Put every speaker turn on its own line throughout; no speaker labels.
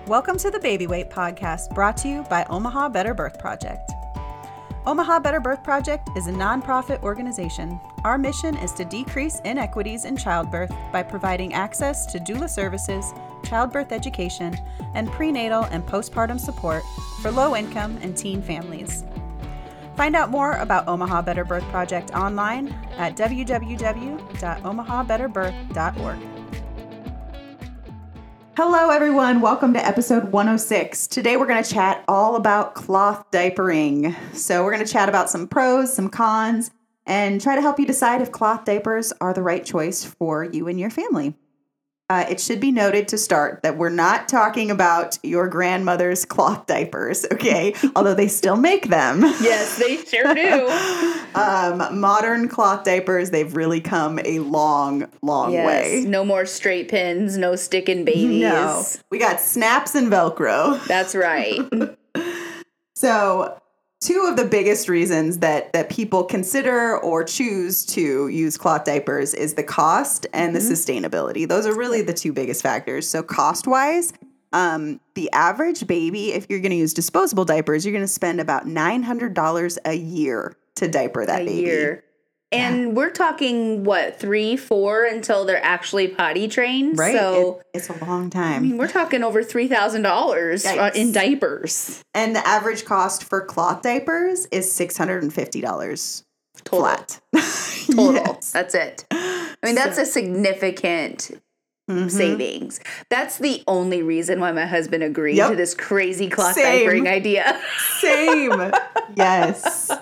Welcome to the Baby Weight Podcast, brought to you by Omaha Better Birth Project. Omaha Better Birth Project is a nonprofit organization. Our mission is to decrease inequities in childbirth by providing access to doula services, childbirth education, and prenatal and postpartum support for low-income and teen families. Find out more about Omaha Better Birth Project online at www.omahabetterbirth.org. Hello, everyone. Welcome to episode 106. Today, we're going to chat all about cloth diapering. So we're going to chat about some pros, some cons, and try to help you decide if cloth diapers are the right choice for you and your family. It should be noted to start that we're not talking about your grandmother's cloth diapers, okay? Although they still make them.
Yes, they sure do.
Modern cloth diapers, they've really come a long way.
No more straight pins, no sticking babies.
No, we got snaps and Velcro.
That's right.
So, two of the biggest reasons that people consider or choose to use cloth diapers is the cost and the sustainability. Those are really the two biggest factors. So cost-wise, the average baby, if you're going to use disposable diapers, you're going to spend about $900 a year to diaper that baby.
Year. And we're talking, 3, 4 until they're actually potty trained?
Right.
So
it's a long time.
I mean, we're talking over $3,000 in diapers.
And the average cost for cloth diapers is $650
Total.
flat.
Total.
Yes.
That's it. I mean, that's a significant savings. That's the only reason why my husband agreed to this crazy cloth diapering idea.
Same. Yes.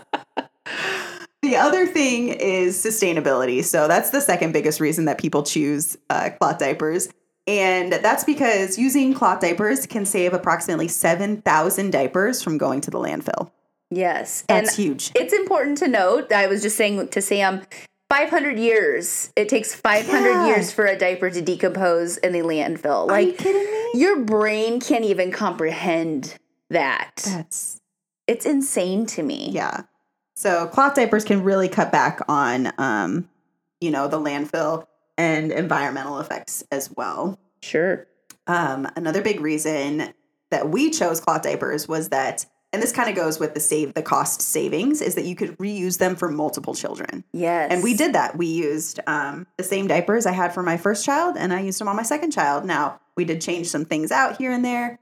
The other thing is sustainability. So that's the second biggest reason that people choose cloth diapers. And that's because using cloth diapers can save approximately 7,000 diapers from going to the landfill.
Yes.
That's huge.
It's important to note, I was just saying to Sam, 500 years. It takes 500 years for a diaper to decompose in the landfill.
Are you kidding me?
Your brain can't even comprehend that. It's insane to me.
Yeah. So cloth diapers can really cut back on, the landfill and environmental effects as well.
Sure.
Another big reason that we chose cloth diapers was that, and this kind of goes with the cost savings, is that you could reuse them for multiple children.
Yes.
And we did that. We used the same diapers I had for my first child, and I used them on my second child. Now, we did change some things out here and there,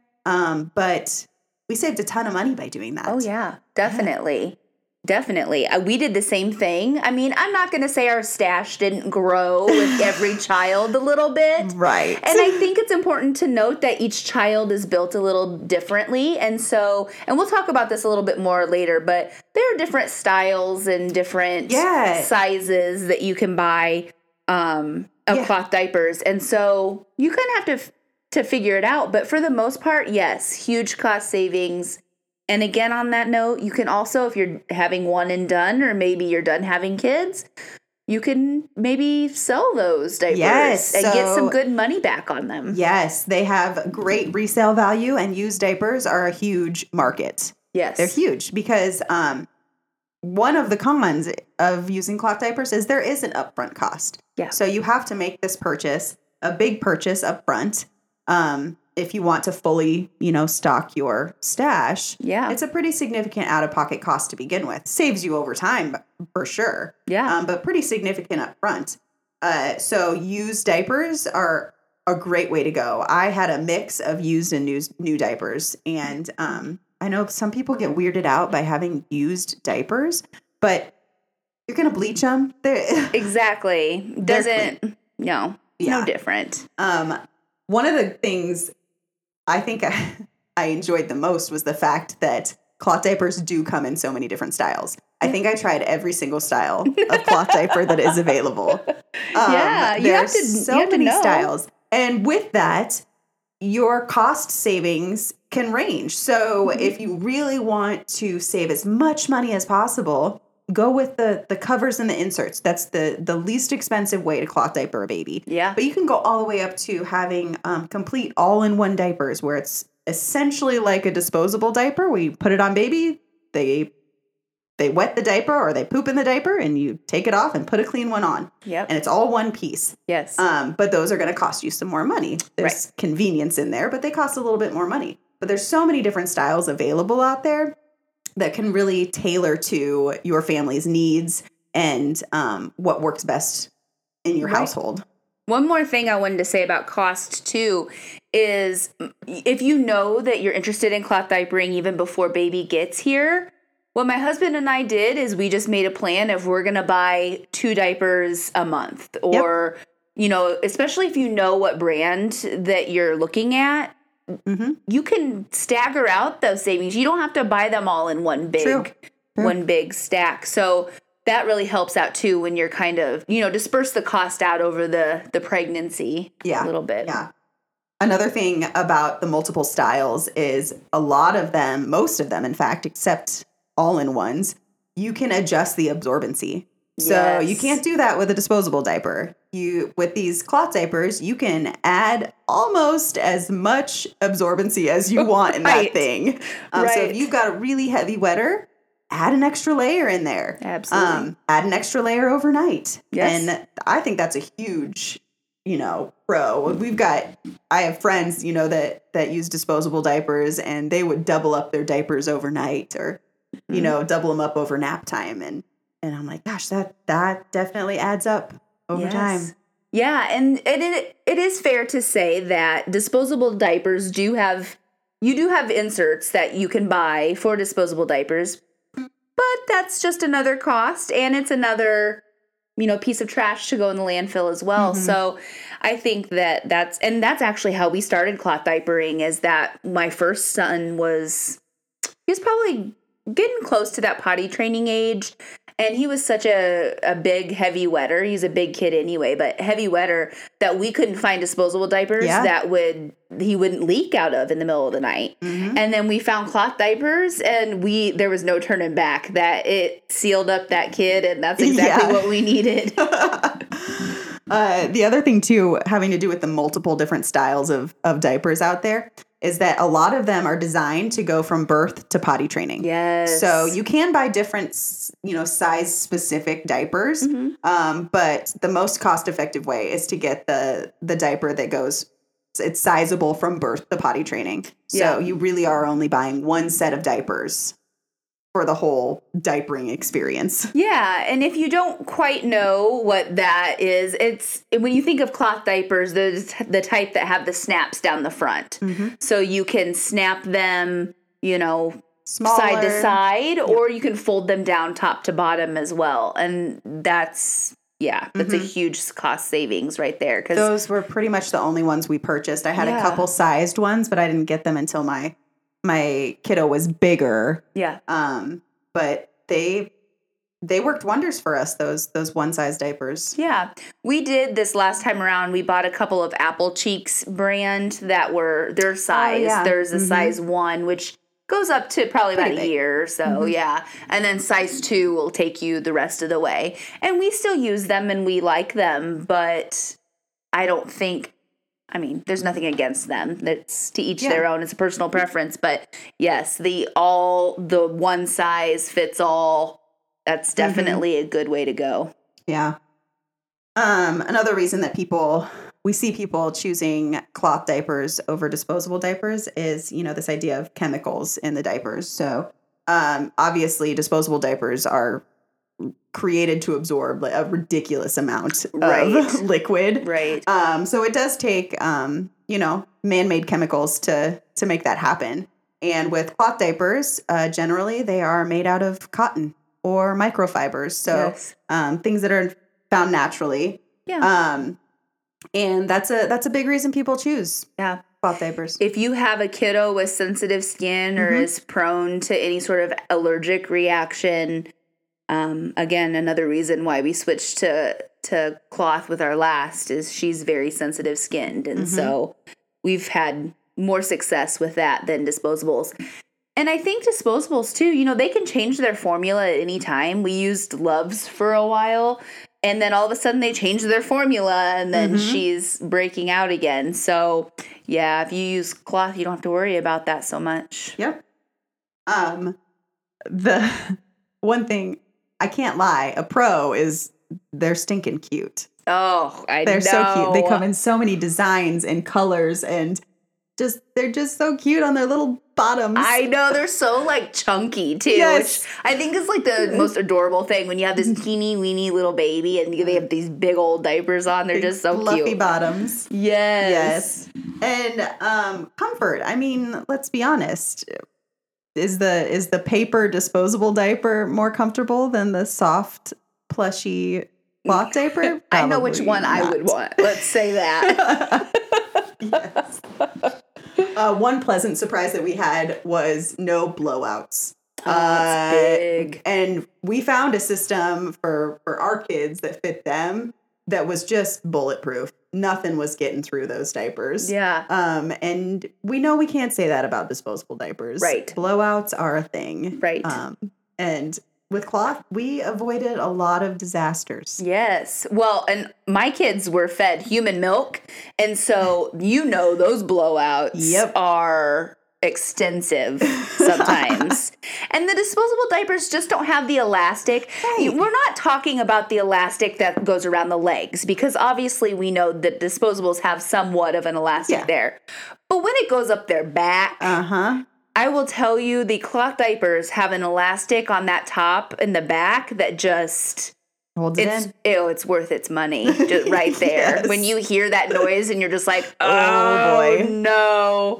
but we saved a ton of money by doing that.
Oh, yeah. Definitely. Yeah. Definitely. We did the same thing. I mean, I'm not going to say our stash didn't grow with every child a little bit.
Right.
And I think it's important to note that each child is built a little differently. And we'll talk about this a little bit more later, but there are different styles and different sizes that you can buy of cloth diapers. And so you kind of have to figure it out. But for the most part, yes, huge cost savings. And again, on that note, you can also, if you're having one and done, or maybe you're done having kids, you can maybe sell those diapers and get some good money back on them.
Yes, they have great resale value, and used diapers are a huge market.
Yes.
They're huge because one of the cons of using cloth diapers is there is an upfront cost.
Yeah.
So you have to make this purchase, a big purchase upfront. If you want to fully, stock your stash, it's a pretty significant out-of-pocket cost to begin with. Saves you over time, for sure.
Yeah.
But pretty significant up front. So used diapers are a great way to go. I had a mix of used and new diapers. And I know some people get weirded out by having used diapers, but you're going to bleach them.
Exactly. No different.
One of the things I think I enjoyed the most was the fact that cloth diapers do come in so many different styles. I think I tried every single style of cloth diaper that is available. There's so many styles. And with that, your cost savings can range. So if you really want to save as much money as possible, go with the covers and the inserts. That's the least expensive way to cloth diaper a baby.
Yeah.
But you can go all the way up to having complete all-in-one diapers where it's essentially like a disposable diaper. We put it on baby, they they wet the diaper or they poop in the diaper and you take it off and put a clean one on.
Yep.
And it's all one piece.
Yes.
But those are going to cost you some more money. There's convenience in there, but they cost a little bit more money. But there's so many different styles available out there that can really tailor to your family's needs and what works best in your household.
One more thing I wanted to say about cost, too, is if you know that you're interested in cloth diapering even before baby gets here, what my husband and I did is we just made a plan of we're going to buy 2 diapers a month. Or, you know, especially if you know what brand that you're looking at, you can stagger out those savings. You don't have to buy them all in one big stack. So that really helps out too when you're kind of, you know, disperse the cost out over the pregnancy a little bit.
Yeah. Another thing about the multiple styles is a lot of them, most of them, in fact, except all-in-ones, you can adjust the absorbency. So you can't do that with a disposable diaper. With these cloth diapers, you can add almost as much absorbency as you want in that thing. So if you've got a really heavy wetter, add an extra layer in there.
Absolutely.
Add an extra layer overnight.
Yes.
And I think that's a huge, pro. I have friends, that use disposable diapers and they would double up their diapers overnight or, double them up over nap time. And I'm like, gosh, that definitely adds up over time.
Yeah. And it is fair to say that disposable diapers do have inserts that you can buy for disposable diapers. But that's just another cost, and it's another, piece of trash to go in the landfill as well. So I think that's actually how we started cloth diapering, is that my first son he was probably getting close to that potty training age. And he was such a big, heavy wetter. He's a big kid anyway, but heavy wetter that we couldn't find disposable diapers that he wouldn't leak out of in the middle of the night. And then we found cloth diapers, and there was no turning back. That it sealed up that kid, and that's exactly what we needed.
The other thing too, having to do with the multiple different styles of diapers out there, is that a lot of them are designed to go from birth to potty training.
Yes.
So you can buy different, size specific diapers. But the most cost effective way is to get the diaper that it's sizable from birth to potty training. So you really are only buying one set of diapers for the whole diapering experience.
Yeah, and if you don't quite know what that is, it's when you think of cloth diapers, there's the type that have the snaps down the front. So you can snap them,
Smaller.
Side to side, or you can fold them down top to bottom as well. And that's a huge cost savings right there. 'Cause
those were pretty much the only ones we purchased. I had a couple sized ones, but I didn't get them until my kiddo was bigger.
Yeah.
But they worked wonders for us, those one size diapers.
Yeah. We did this last time around. We bought a couple of Apple Cheeks brand that were their size. There's a size 1, which goes up to probably about a year or so. Yeah. And then size 2 will take you the rest of the way. And we still use them and we like them, but I don't think, there's nothing against them. It's to each their own. It's a personal preference. But yes, the one size fits all, that's definitely a good way to go.
Yeah. Another reason that we see people choosing cloth diapers over disposable diapers is, this idea of chemicals in the diapers. So obviously disposable diapers are created to absorb a ridiculous amount of liquid.
Right.
So it does take, man-made chemicals to make that happen. And with cloth diapers, generally they are made out of cotton or microfibers. So things that are found naturally.
Yeah.
And that's a big reason people choose cloth diapers.
If you have a kiddo with sensitive skin or is prone to any sort of allergic reaction, again, another reason why we switched to cloth with our last is she's very sensitive skinned. And so we've had more success with that than disposables. And I think disposables too, they can change their formula at any time. We used Luvs for a while, and then all of a sudden they changed their formula, and then she's breaking out again. So yeah, if you use cloth, you don't have to worry about that so much.
Yep. one thing, I can't lie, a pro is they're stinking cute.
Oh,
they're
know.
So cute. They come in so many designs and colors, and they're just so cute on their little bottoms.
I know, they're so like chunky too,
yes.
which I think is like the most adorable thing when you have this teeny weeny little baby and they have these big old diapers on. They're just so
fluffy
cute.
Bottoms.
Yes.
And comfort. I mean, let's be honest. Is the paper disposable diaper more comfortable than the soft, plushy cloth diaper?
I know which one I would want. Let's say that.
Yes. One pleasant surprise that we had was no blowouts.
That's big.
And we found a system for our kids that fit them that was just bulletproof. Nothing was getting through those diapers.
Yeah.
And we know we can't say that about disposable diapers.
Right.
Blowouts are a thing.
Right.
And with cloth, we avoided a lot of disasters.
Yes. Well, and my kids were fed human milk. And so, those blowouts are extensive sometimes. And the disposable diapers just don't have the elastic. Right. We're not talking about the elastic that goes around the legs, because obviously we know that disposables have somewhat of an elastic there. But when it goes up their back, I will tell you, the cloth diapers have an elastic on that top and the back that just
holds it in.
It's worth its money just right there. Yes. When you hear that noise and you're just like, oh boy, no.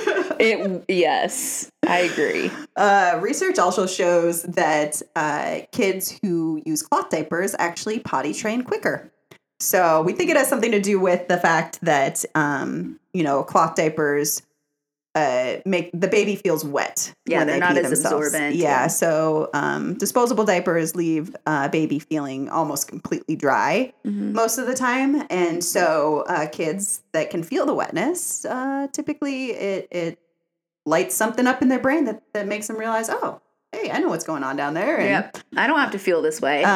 Yes, I agree.
Research also shows that kids who use cloth diapers actually potty train quicker. So we think it has something to do with the fact that, cloth diapers make the baby feels wet.
Yeah, they're not as absorbent.
Yeah, so disposable diapers leave baby feeling almost completely dry most of the time. And so kids that can feel the wetness, typically it lights something up in their brain that makes them realize, oh, hey, I know what's going on down there. And,
I don't have to feel this way.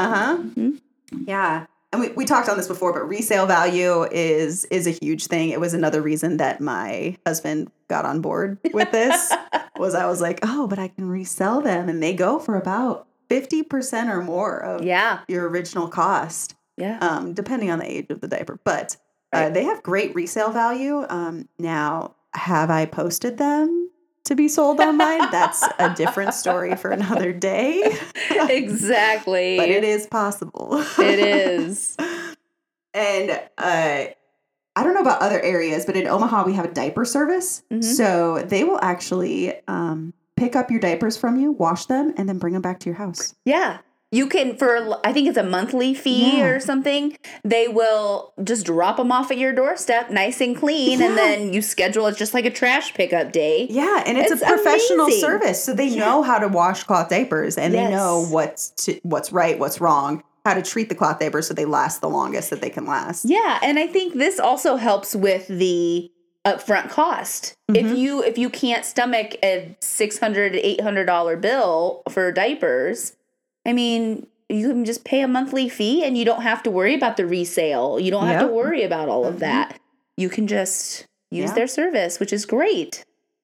Yeah. And we talked on this before, but resale value is a huge thing. It was another reason that my husband got on board with this. I was like, oh, but I can resell them, and they go for about 50% or more of your original cost.
Yeah.
Depending on the age of the diaper, but they have great resale value. Now, have I posted them to be sold online? That's a different story for another day.
Exactly.
But it is possible.
It is.
And I don't know about other areas, but in Omaha, we have a diaper service. So they will actually pick up your diapers from you, wash them, and then bring them back to your house.
Yeah. You can, I think it's a monthly fee or something, they will just drop them off at your doorstep, nice and clean, and then you schedule it just like a trash pickup day.
Yeah, and it's a professional service, so they know how to wash cloth diapers, and they know what's right, what's wrong, how to treat the cloth diapers so they last the longest that they can last.
Yeah, and I think this also helps with the upfront cost. If you can't stomach a $600, $800 bill for diapers, I mean, you can just pay a monthly fee and you don't have to worry about the resale. You don't have to worry about all of that. You can just use their service, which is great.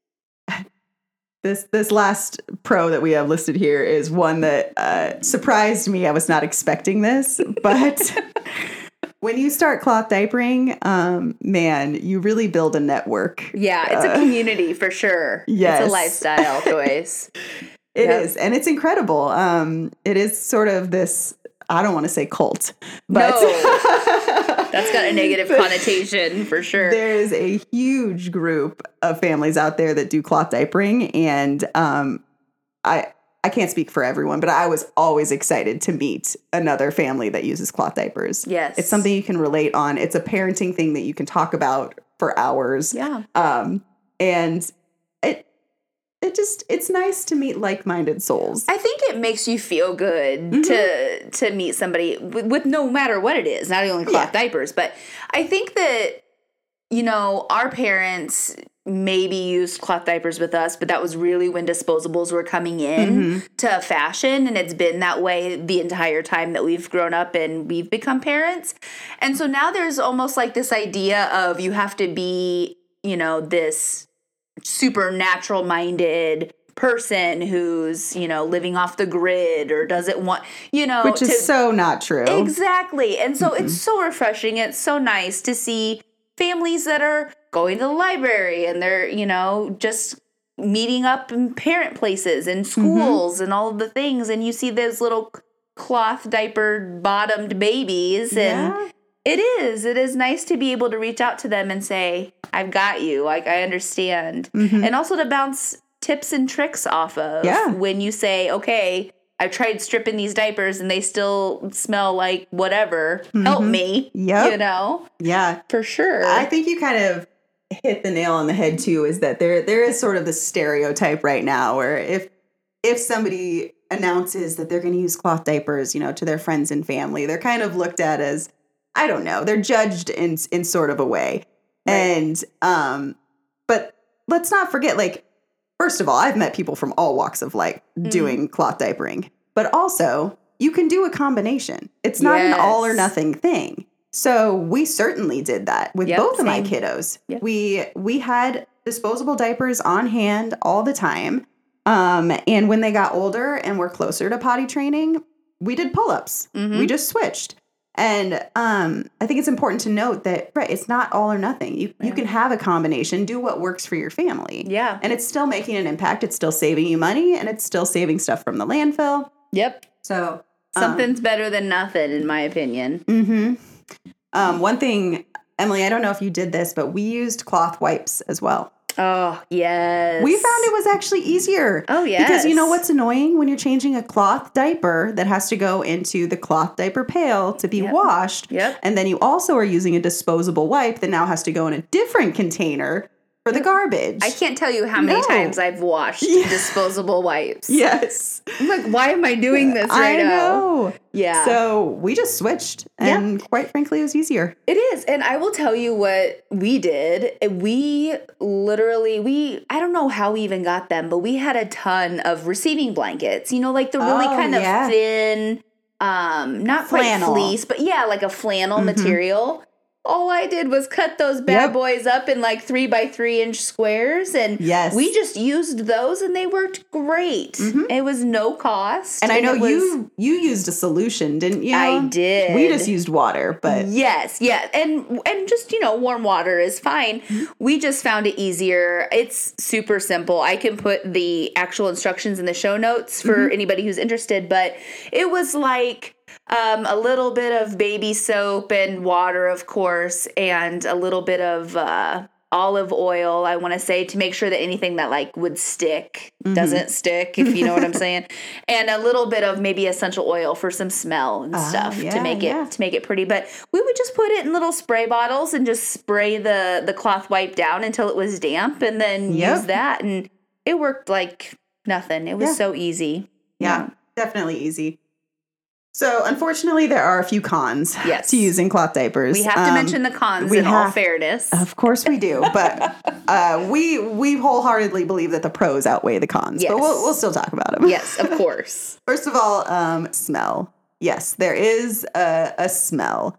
This last pro that we have listed here is one that surprised me. I was not expecting this, but when you start cloth diapering, man, you really build a network.
Yeah, it's a community for sure.
Yes.
It's a lifestyle choice.
It is, and it's incredible. It is sort of this, I don't want to say cult, but
that's got a negative connotation for sure.
There is a huge group of families out there that do cloth diapering, and I can't speak for everyone, but I was always excited to meet another family that uses cloth diapers.
Yes.
It's something you can relate on. It's a parenting thing that you can talk about for hours.
Yeah.
And it's nice to meet like-minded souls.
I think it makes you feel good to meet somebody with no matter what it is, not only cloth diapers, but I think that, our parents maybe used cloth diapers with us, but that was really when disposables were coming in to fashion, and it's been that way the entire time that we've grown up and we've become parents. And so now there's almost like this idea of you have to be, this supernatural minded person who's, living off the grid or doesn't want,
Which is so not true.
Exactly. And so it's so refreshing. It's so nice to see families that are going to the library and they're, just meeting up in parent places and schools and all of the things. And you see those little cloth diaper bottomed babies. And it is nice to be able to reach out to them and say, I've got you. Like, I understand. And also to bounce tips and tricks off of when you say, okay, I've tried stripping these diapers and they still smell like whatever. Help me.
Yeah.
For sure.
I think you kind of hit the nail on the head too, is that there is sort of the stereotype right now where if somebody announces that they're going to use cloth diapers, to their friends and family, they're kind of looked at as, I don't know, they're judged in sort of a way. Right. And, but let's not forget, like, first of all, I've met people from all walks of life doing cloth diapering, but also you can do a combination. It's not an all or nothing thing. So we certainly did that with both of my kiddos. Yep. We had disposable diapers on hand all the time. And when they got older and were closer to potty training, we did pull-ups. We just switched. And I think it's important to note that, it's not all or nothing. You can have a combination, do what works for your family. Yeah. And it's still making an impact. It's still saving you money, and it's still saving stuff from the landfill.
Yep.
So
something's better than nothing, in my opinion.
One thing, Emily, I don't know if you did this, but we used cloth wipes as well.
Oh, yes.
We found it was actually easier.
Oh, yes.
Because you know what's annoying? When you're changing a cloth diaper that has to go into the cloth diaper pail to be washed. Yep. And then you also are using a disposable wipe that now has to go in a different container for the garbage.
I can't tell you how many times I've washed disposable wipes.
Yes.
I'm like, why am I doing this right now?
I know. Yeah. So we just switched, and quite frankly, it was easier.
It is. And I will tell you what we did. We literally, I don't know how we even got them, but we had a ton of receiving blankets, like the really kind of thin, not quite fleece, but like a flannel material. All I did was cut those bad boys up in like 3x3 inch squares, and we just used those, and they worked great. It was no cost,
and I know you used a solution, didn't you?
I did.
We just used water, but
yes, and just warm water is fine. We just found it easier. It's super simple. I can put the actual instructions in the show notes for anybody who's interested, but it was like a little bit of baby soap and water, of course, and a little bit of olive oil, I want to say, to make sure that anything that like would stick doesn't stick, if you know what I'm saying. And a little bit of maybe essential oil for some smell and stuff to make it pretty. But we would just put it in little spray bottles and just spray the cloth wipe down until it was damp, and then use that, and it worked like nothing. It was so easy.
Yeah, definitely easy. So, unfortunately, there are a few cons to using cloth diapers.
We have to mention the cons in all fairness.
Of course we do, but we wholeheartedly believe that the pros outweigh the cons. Yes. But we'll still talk about them.
Yes, of course.
First of all, smell. Yes, there is a smell.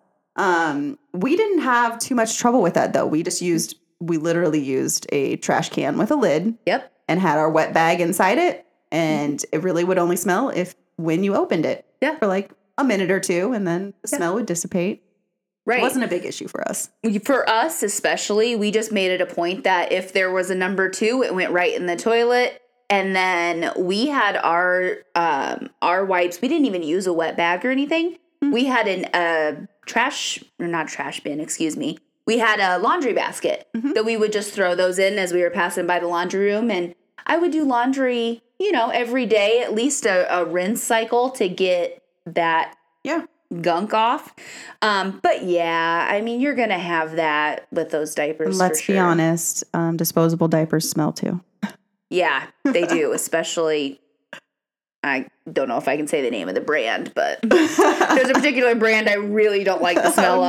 We didn't have too much trouble with that, though. We literally used a trash can with a lid. Yep. And had our wet bag inside it, and it really would only smell when you opened it. Yeah. For like a minute or two, and then the smell would dissipate. Right. It wasn't a big issue for us.
For us especially, we just made it a point that if there was a number 2, it went right in the toilet. And then we had our wipes. We didn't even use a wet bag or anything. We had not trash bin, excuse me. We had a laundry basket that we would just throw those in as we were passing by the laundry room. And I would do laundry every day, at least a rinse cycle to get that gunk off. But I mean, you're going to have that with those diapers.
Let's be honest. Disposable diapers smell too.
Yeah, they do. Especially, I don't know if I can say the name of the brand, but there's a particular brand I really don't like the smell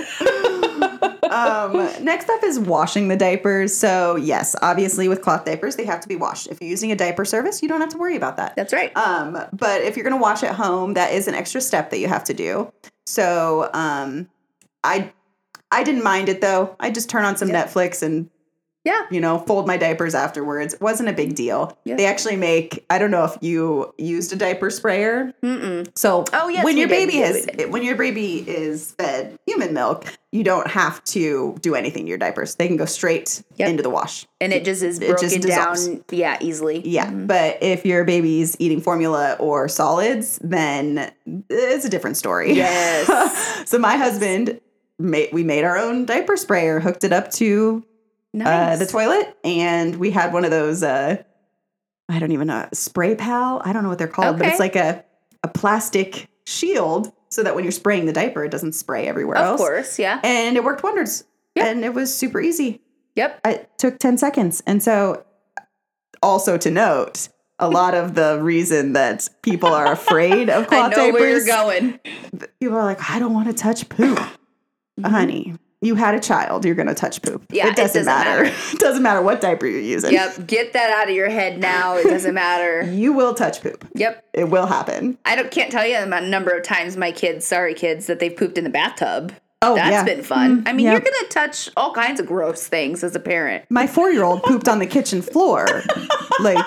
of. Next up is washing the diapers. So yes, obviously with cloth diapers, they have to be washed. If you're using a diaper service, you don't have to worry about that.
That's right.
But if you're going to wash at home, that is an extra step that you have to do. So I didn't mind it though. I just turn on some Netflix and fold my diapers afterwards. It wasn't a big deal. Yep. They actually make, I don't know if you used a diaper sprayer.
Mm-mm.
So when your baby is fed human milk, you don't have to do anything to your diapers. They can go straight into the wash.
And it just is broken down, easily.
Yeah, but if your baby's eating formula or solids, then it's a different story.
Yes.
So my husband, we made our own diaper sprayer, hooked it up to the toilet, and we had one of those, I don't even know, Spray Pal? I don't know what they're called, but it's like a plastic shield so that when you're spraying the diaper, it doesn't spray everywhere else.
Of course, yeah.
And it worked wonders. Yep. And it was super easy.
Yep.
It took 10 seconds. And so also to note, a lot of the reason that people are afraid of cloth diapers.
I know where you're going.
People are like, I don't want to touch poop. Honey, you had a child, you're going to touch poop.
Yeah,
it doesn't matter. It doesn't matter what diaper you're using.
Yep. Get that out of your head now. It doesn't matter.
You will touch poop.
Yep.
It will happen.
Can't tell you the number of times my kids, that they've pooped in the bathtub.
Oh,
That's been fun. I mean, you're going to touch all kinds of gross things as a parent.
My 4-year-old pooped on the kitchen floor. Like,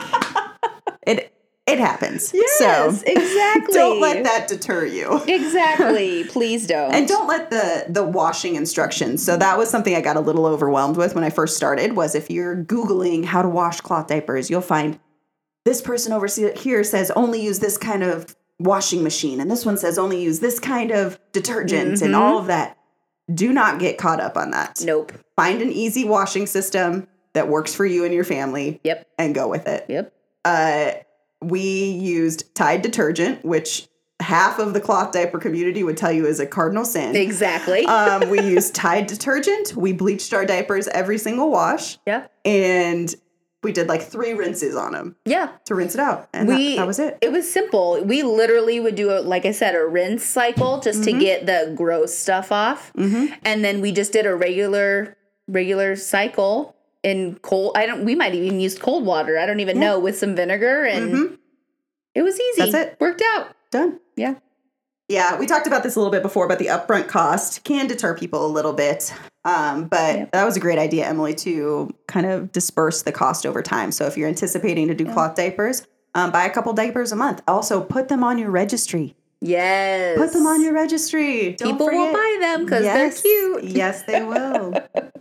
it happens.
Yes,
so,
exactly.
Don't let that deter you.
Exactly. Please don't.
And don't let the washing instructions. So that was something I got a little overwhelmed with when I first started, was if you're Googling how to wash cloth diapers, you'll find this person over here says only use this kind of washing machine. And this one says only use this kind of detergent and all of that. Do not get caught up on that.
Nope.
Find an easy washing system that works for you and your family.
Yep.
And go with it.
Yep.
We used Tide detergent, which half of the cloth diaper community would tell you is a cardinal sin.
Exactly.
We used Tide detergent. We bleached our diapers every single wash.
Yeah.
And we did like 3 rinses on them.
Yeah.
To rinse it out. And that was it.
It was simple. We literally would do, like I said, a rinse cycle just to get the gross stuff off. Mm-hmm. And then we just did a regular cycle in cold. We might even use cold water. I don't even know, with some vinegar, and it was easy.
That's it.
Worked out.
Done.
Yeah.
Yeah, we talked about this a little bit before, but the upfront cost can deter people a little bit. But that was a great idea, Emily, to kind of disperse the cost over time. So if you're anticipating to do cloth diapers, buy a couple diapers a month. Also, put them on your registry.
Yes.
Put them on your registry.
People will buy them because they're cute.
Yes, they will.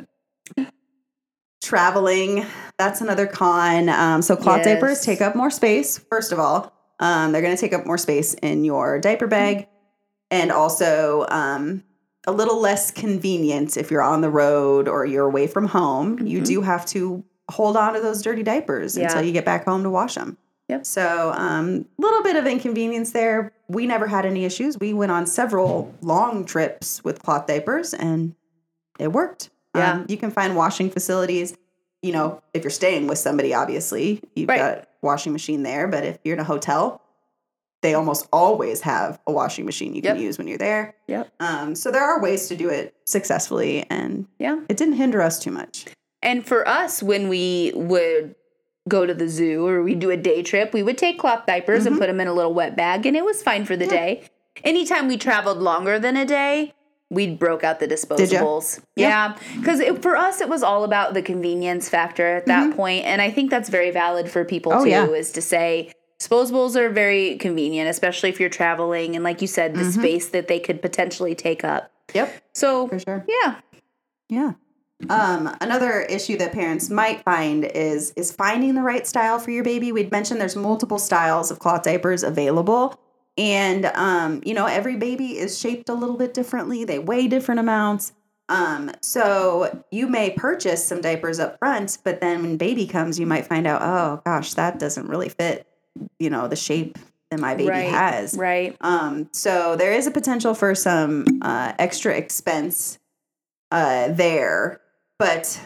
Traveling, that's another con. So cloth diapers take up more space, first of all. They're going to take up more space in your diaper bag. And also a little less convenient if you're on the road or you're away from home. You do have to hold on to those dirty diapers until you get back home to wash them.
Yep.
So a little bit of inconvenience there. We never had any issues. We went on several long trips with cloth diapers, and it worked.
Yeah.
You can find washing facilities. You know, if you're staying with somebody, obviously, you've got washing machine there. But if you're in a hotel, they almost always have a washing machine you can use when you're there.
Yep.
So there are ways to do it successfully, and it didn't hinder us too much.
And for us, when we would go to the zoo or we do a day trip, we would take cloth diapers and put them in a little wet bag, and it was fine for the day. Anytime we traveled longer than a day, we broke out the disposables.
Did you?
Yeah. Because for us, it was all about the convenience factor at that point. And I think that's very valid for people too, is to say disposables are very convenient, especially if you're traveling. And like you said, the space that they could potentially take up.
Yep.
So,
for sure.
Yeah.
Yeah. Another issue that parents might find is finding the right style for your baby. We'd mentioned there's multiple styles of cloth diapers available. And, every baby is shaped a little bit differently. They weigh different amounts. So you may purchase some diapers up front, but then when baby comes, you might find out, oh, gosh, that doesn't really fit, the shape that my baby has.
Right.
So there is a potential for some extra expense there. But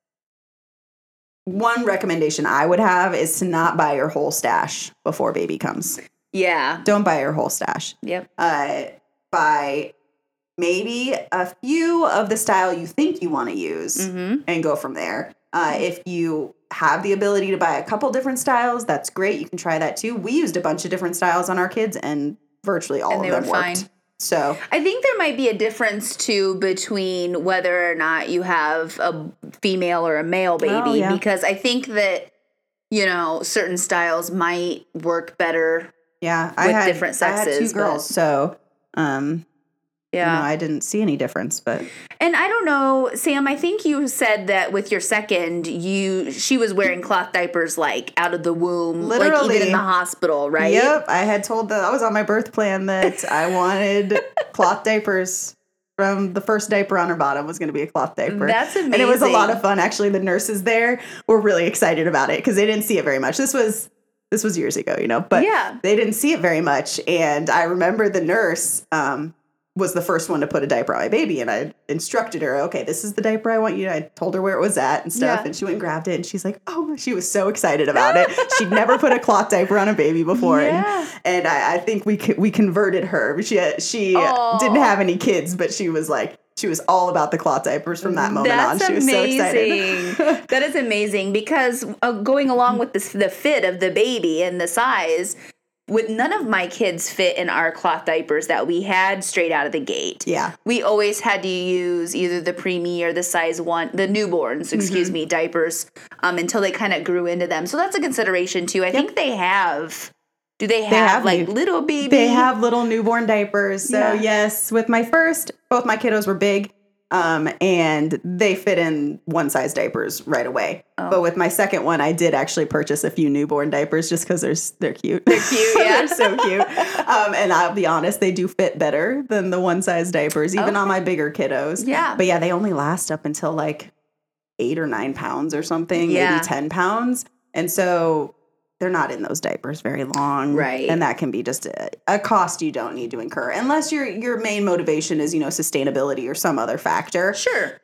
one recommendation I would have is to not buy your whole stash before baby comes.
Yeah.
Don't buy your whole stash.
Yep.
Buy maybe a few of the style you think you want to use and go from there. If you have the ability to buy a couple different styles, that's great. You can try that too. We used a bunch of different styles on our kids, and virtually all of them worked. So
I think there might be a difference too between whether or not you have a female or a male baby, because I think that, you know, certain styles might work better with different sexes.
I had 2 girls, so you know, I didn't see any difference, but.
And I don't know, Sam, I think you said that with your second, she was wearing cloth diapers like out of the womb,
literally.
Like even in the hospital, right?
Yep. I had told I was on my birth plan that I wanted cloth diapers. From the first diaper on her bottom was going to be a cloth diaper.
That's amazing.
And it was a lot of fun. Actually, the nurses there were really excited about it because they didn't see it very much. This was years ago, you know, but they didn't see it very much. And I remember the nurse, was the first one to put a diaper on my baby, and I instructed her, okay, this is the diaper I want you. I told her where it was at and stuff, and she went and grabbed it, and she's like, oh, she was so excited about it. She'd never put a cloth diaper on a baby before, and I think we converted her. She didn't have any kids, but she was all about the cloth diapers from that moment on. She was so excited.
That is amazing, because going along with the fit of the baby and the size, with none of my kids fit in our cloth diapers that we had straight out of the gate.
Yeah.
We always had to use either the preemie or the size 1, the newborns, diapers, until they kind of grew into them. So that's a consideration too. I think they have. Do they have like little baby?
They have little newborn diapers. So yes, with my first, both my kiddos were big. And they fit in one size diapers right away. Oh. But with my second one, I did actually purchase a few newborn diapers just because they're cute.
They're cute, yeah.
They're so cute. And I'll be honest, they do fit better than the one size diapers, even on my bigger kiddos.
Yeah.
But they only last up until like 8 or 9 pounds or something, maybe 10 pounds. And so they're not in those diapers very long.
Right.
And that can be just a cost you don't need to incur unless your main motivation is, sustainability or some other factor.
Sure.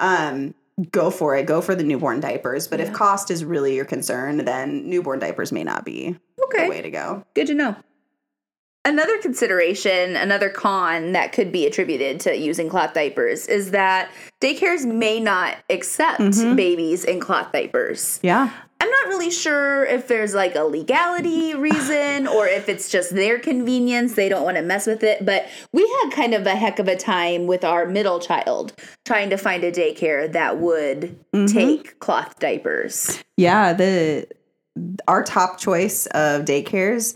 Go for it. Go for the newborn diapers. But if cost is really your concern, then newborn diapers may not be the way to go.
Good to know. Another consideration, another con that could be attributed to using cloth diapers is that daycares may not accept babies in cloth diapers.
Yeah.
I'm not really sure if there's like a legality reason or if it's just their convenience. They don't want to mess with it. But we had kind of a heck of a time with our middle child trying to find a daycare that would take cloth diapers.
Yeah, our top choice of daycares,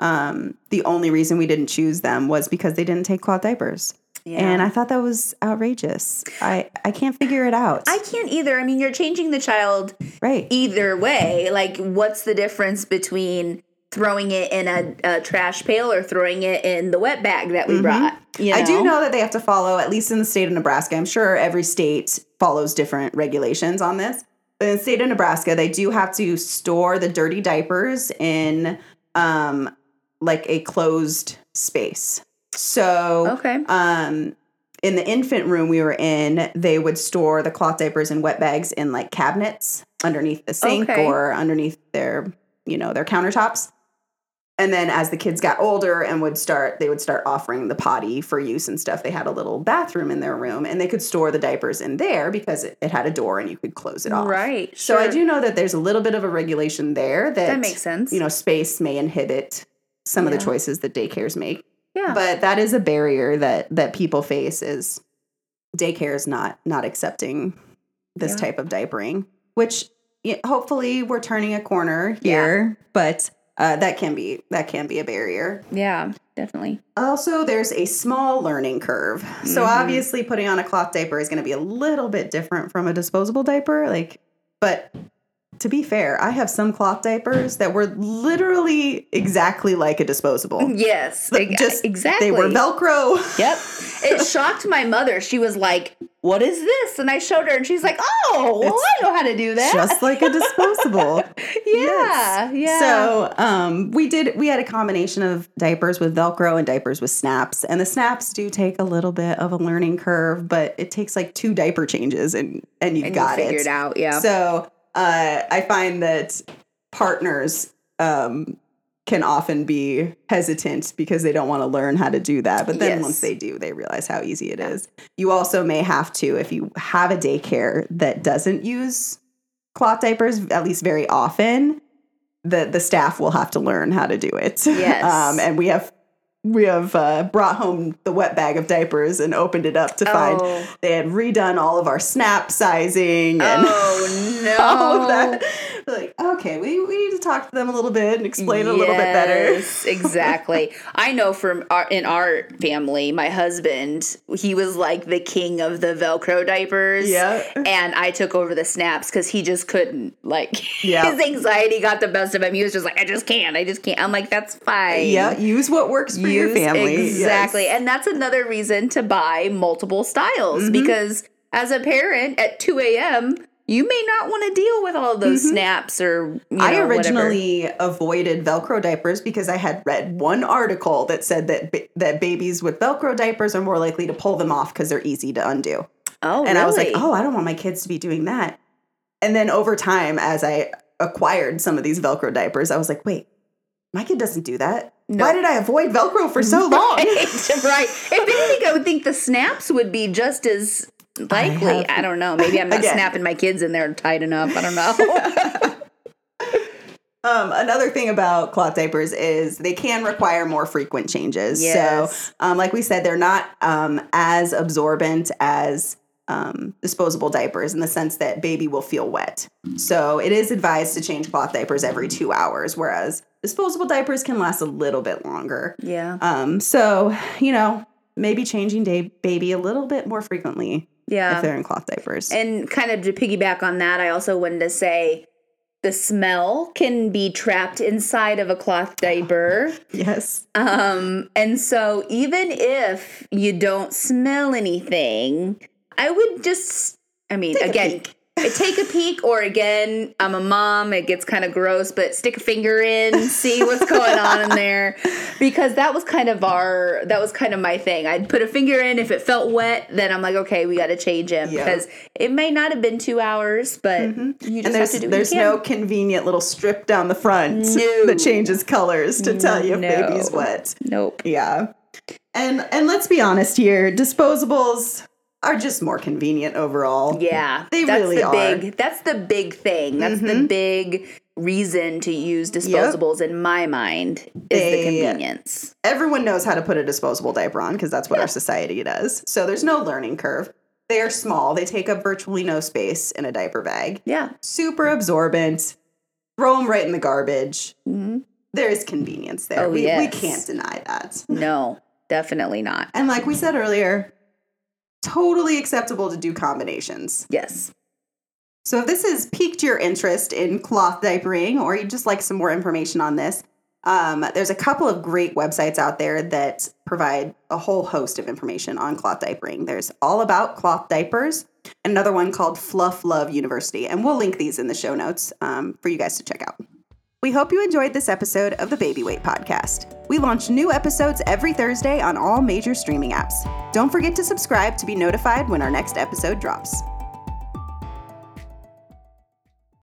the only reason we didn't choose them was because they didn't take cloth diapers. Yeah. And I thought that was outrageous. I can't figure it out.
I can't either. I mean, you're changing the child either way. Like, what's the difference between throwing it in a trash pail or throwing it in the wet bag that we brought?
I do know that they have to follow, at least in the state of Nebraska. I'm sure every state follows different regulations on this. But in the state of Nebraska, they do have to store the dirty diapers in like a closed space. So, in the infant room we were in, they would store the cloth diapers and wet bags in like cabinets underneath the sink or underneath their countertops. And then as the kids got older and they would start offering the potty for use and stuff. They had a little bathroom in their room and they could store the diapers in there because it had a door and you could close it off.
Right.
So I do know that there's a little bit of a regulation there that
makes sense.
Space may inhibit some of the choices that daycares make.
Yeah.
But that is a barrier that people face is daycare is not accepting this type of diapering, which hopefully we're turning a corner here, but that can be a barrier.
Yeah, definitely.
Also, there's a small learning curve. So obviously putting on a cloth diaper is going to be a little bit different from a disposable diaper, but to be fair, I have some cloth diapers that were literally exactly like a disposable.
Yes, exactly.
They were Velcro.
Yep. It shocked my mother. She was like, what is this? And I showed her and she's like, oh, well, I know how to do that.
Just like a disposable.
Yeah.
So we had a combination of diapers with Velcro and diapers with snaps. And the snaps do take a little bit of a learning curve, but it takes like 2 diaper changes and you got it.
Figured out, yeah.
So I find that partners can often be hesitant because they don't want to learn how to do that. But then once they do, they realize how easy it is. You also may have to, if you have a daycare that doesn't use cloth diapers, at least very often, the staff will have to learn how to do it.
Yes.
And we have we have brought home the wet bag of diapers and opened it up to find they had redone all of our snap sizing and all of that. We're like, okay, we need to talk to them a little bit and explain it a little bit better.
Yes, exactly. I know in our family, my husband, he was like the king of the Velcro diapers.
Yeah.
And I took over the snaps because he just couldn't. Like, his anxiety got the best of him. He was just like, I just can't. I'm like, that's fine.
Yeah, use what works for your family.
Exactly.
Yes.
And that's another reason to buy multiple styles because as a parent at 2 a.m., you may not want to deal with all of those snaps or
I originally avoided Velcro diapers because I had read one article that said that babies with Velcro diapers are more likely to pull them off because they're easy to undo.
Oh,
and I was like, I don't want my kids to be doing that. And then over time, as I acquired some of these Velcro diapers, I was like, wait, my kid doesn't do that. No. Why did I avoid Velcro for so long?
Right. If anything, I would think the snaps would be just as likely. I don't know. Maybe I'm not snapping my kids in there tight enough. I don't know.
Another thing about cloth diapers is they can require more frequent changes.
Yes.
So, like we said, they're not as absorbent as disposable diapers in the sense that baby will feel wet. So it is advised to change cloth diapers every 2 hours, whereas disposable diapers can last a little bit longer.
Yeah.
So, maybe changing baby a little bit more frequently if they're in cloth diapers.
And kind of to piggyback on that, I also wanted to say the smell can be trapped inside of a cloth diaper.
Yes.
And so even if you don't smell anything, I would just, take a peek, or again, I'm a mom, it gets kind of gross, but stick a finger in, see what's going on in there, because that was kind of my thing. I'd put a finger in, if it felt wet, then I'm like, okay, we got to change him, because it may not have been 2 hours, but you just have to do what
there's
you can.
no convenient little strip down the front that changes colors to tell you if baby's wet.
Nope.
Yeah. And let's be honest here, disposables are just more convenient overall.
Yeah.
They really are.
That's the big thing. That's the big reason to use disposables in my mind is the convenience.
Everyone knows how to put a disposable diaper on because that's what our society does. So there's no learning curve. They are small. They take up virtually no space in a diaper bag.
Yeah.
Super absorbent. Throw them right in the garbage.
Mm-hmm.
There is convenience there.
Oh,
we can't deny that.
No, definitely not.
And like we said earlier, totally acceptable to do combinations.
Yes.
So if this has piqued your interest in cloth diapering, or you just like some more information on this, there's a couple of great websites out there that provide a whole host of information on cloth diapering. There's All About Cloth Diapers, and another one called Fluff Love University. And we'll link these in the show notes for you guys to check out. We hope you enjoyed this episode of the Baby Weight Podcast. We launch new episodes every Thursday on all major streaming apps. Don't forget to subscribe to be notified when our next episode drops.